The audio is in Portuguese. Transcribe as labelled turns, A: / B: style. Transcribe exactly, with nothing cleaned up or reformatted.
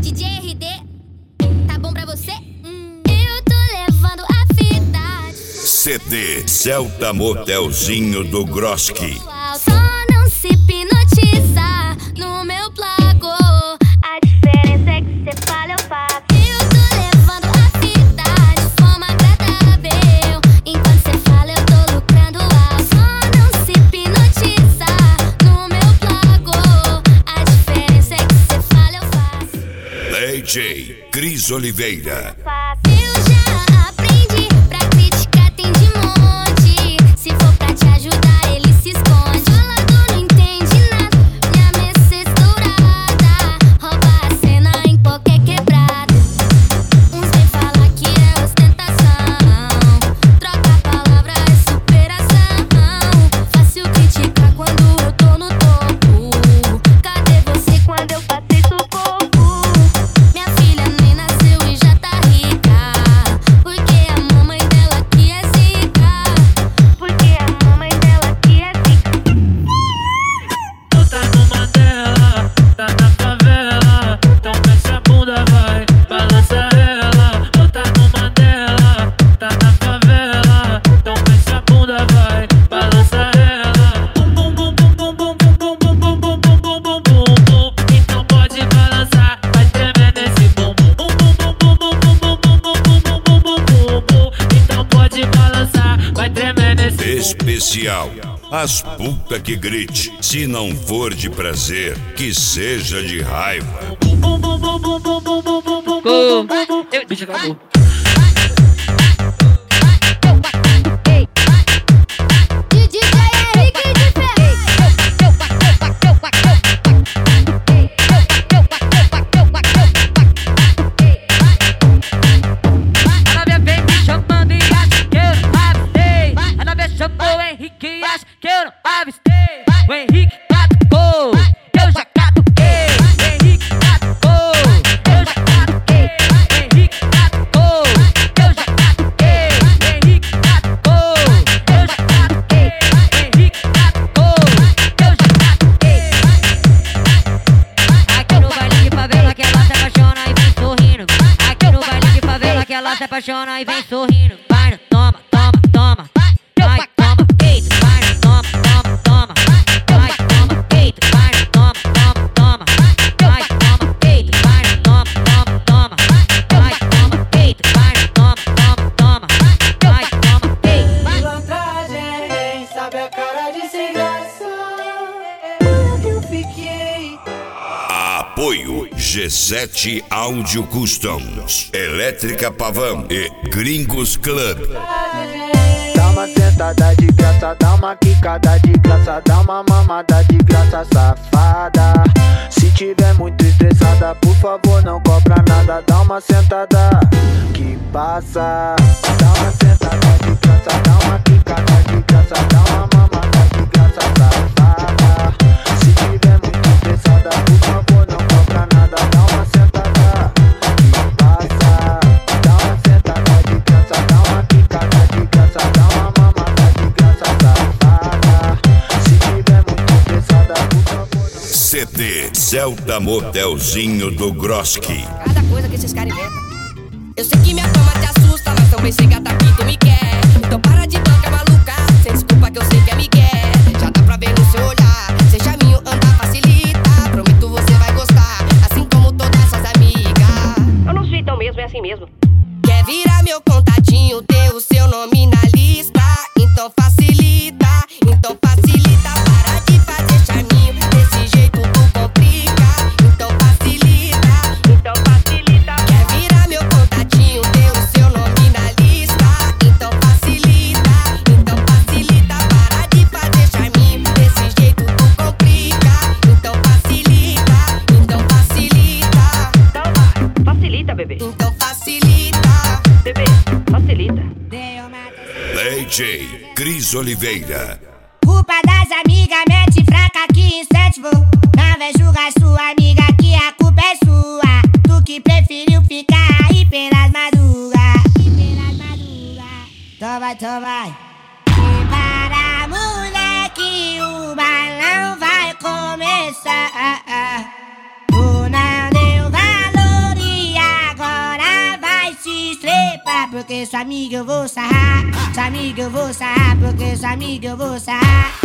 A: D J R D, tá bom pra você? Hum. Eu tô levando a fita.
B: C D Celta Motelzinho do Groski.
A: Só não se hipnotiza no meu placo. A diferença é que cê fala, eu faço. Eu tô levando a fita de forma agradável. Enquanto cê fala, eu tô lucrando alto. Só não se hipnotiza no meu placo. A diferença é que cê fala, eu faço.
B: D J Cris Oliveira.
A: Eu já aprendi, pra criticar tem de monte. Se for pra te ajudar, ele se esconde. Falador não entende nada, minha Mercedes dourada rouba a cena em qualquer quebrada. Uns vem falar que é ostentação, troca a palavra é superação. Fácil criticar quando eu tô no topo. Cadê você quando eu passei sufoco? Minha filha nem nasceu e já tá rica, porque a mamãe dela que é zica. Porque a mamãe dela que é zica.
C: Tu tá no Mandela, tá na favela, então mexe a bunda, vai, balança ela. Tu tá no Mandela, tá na favela, então mexe a bunda, vai, balança ela. Bum bum bum bum bum bum bum bum bum bum bum bum bum bum. Então pode balançar, vai tremer nesse bumbum. Bum bum bum bum bum bum bum bum bum bum bum bum bum. Então pode balançar, vai tremer nesse bumbum.
B: Especial. As puta que grite. Se não for de prazer, que seja de raiva.
C: Bum bum bum bum bum bum bum bum bum bum bum bum. Bicho, acabou.
A: D J Henrique de
C: A novinha vem me chamando e acha que eu não avistei. A novinha chamou o Henrique e acha que eu não avistei. O Henrique catucou, eu já catuquei. O Henrique catucou, eu já catuquei. O Henrique catucou, eu já catuquei. O Henrique catucou, eu já catuquei. O Henrique catucou, eu já catuquei. Aqui no baile de favela que ela se apaixona e vem sorrindo. Aqui no baile de favela que ela se apaixona e vem sorrindo. Vai, no toma, toma, toma. Vai, toma, peito. Vai, no toma, toma, toma. Vai, toma, peito. Vai, no toma, toma, toma. Vai, toma, peito. Vai, no toma, toma, toma. Vai, toma, peito. Vai, no toma, toma, toma. Vai, toma, peito.
D: Pilantragem, sabe a cara de sem graça. Quando eu fiquei.
B: Apoio G sete Audio Customs, Elétrica Pavão e Gringos Club.
D: Dá uma sentada de graça, dá uma quicada de graça, dá uma mamada de graça, safada. Se tiver muito estressada, por favor não cobra nada. Dá uma sentada que passa. Dá uma sentada de graça, dá uma quicada de graça, dá uma mamada de graça, safada. Se tiver muito estressada, por favor não cobra nada. Dá uma sentada que passa. Dá uma sentada de graça, dá uma quicada de graça, dá uma mamada de graça, safada. Se tiver muito estressada, por favor não.
B: C D Celta Motelzinho do Groski.
E: Cada coisa que esses caras inventam. Eu sei que minha fama te assusta, mas também sei gata que tu me quer. Então para de banca maluca, sem desculpa que eu sei que é migué. Já dá pra ver no seu olhar, ser charminho andar facilita. Prometo você vai gostar, assim como todas suas amigas. Eu não sou então mesmo, é assim mesmo. Quer virar meu contatinho, ter o seu nome na lista? Então facilita, então facilita. Para de fazer charminho, desse jeito tu complica. Então facilita, então facilita. Quer virar meu contatinho, ter o seu nome na lista? Então facilita, então facilita. Para de fazer charminho, desse jeito tu complica. Então facilita, então facilita. Então vai, facilita, bebê. Então facilita, bebê, facilita.
B: D J Cris Oliveira.
F: Culpa das amigas, mete fraca aqui em sétimo. Não vai julgar sua amiga que a culpa é sua. Tu que preferiu ficar aí pelas madrugas. Pelas madrugas. Então vai, então vai. Prepara, moleque, o balão vai começar. Tu não deu valor porque sua amiga eu vou sarrar. Sua amiga eu vou sarrar, porque sua amiga eu vou sarrar.